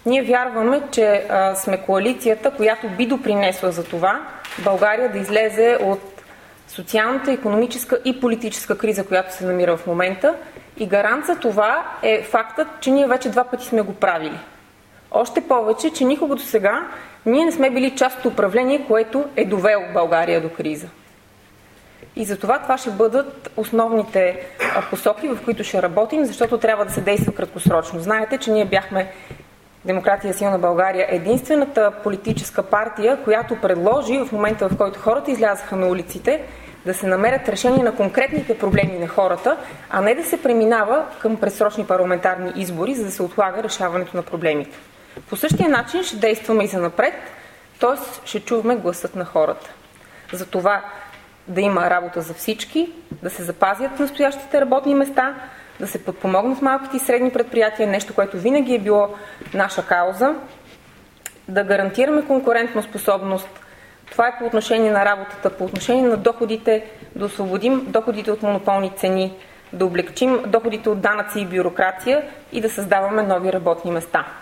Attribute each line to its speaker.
Speaker 1: Ние вярваме, че сме коалицията, която би допринесла за това България да излезе от социалната, икономическа и политическа криза, която се намира в момента. И гарант за това е фактът, че ние вече 2 пъти сме го правили. Още повече, че никога до сега ние не сме били част от управление, което е довело България до криза. И затова това ще бъдат основните посоки, в които ще работим, защото трябва да се действа краткосрочно. Знаете, че ние бяхме Демократия силна България единствената политическа партия, която предложи в момента, в който хората излязаха на улиците, да се намерят решения на конкретните проблеми на хората, а не да се преминава към предсрочни парламентарни избори, за да се отлага решаването на проблемите. По същия начин ще действаме и занапред, т.е. ще чуваме гласът на хората. За това да има работа за всички, да се запазят настоящите работни места, да се подпомогнат малките и средни предприятия, нещо, което винаги е било наша кауза, да гарантираме конкурентоспособност. Това е по отношение на работата, по отношение на доходите, да освободим доходите от монополни цени, да облегчим доходите от данъци и бюрокрация и да създаваме нови работни места.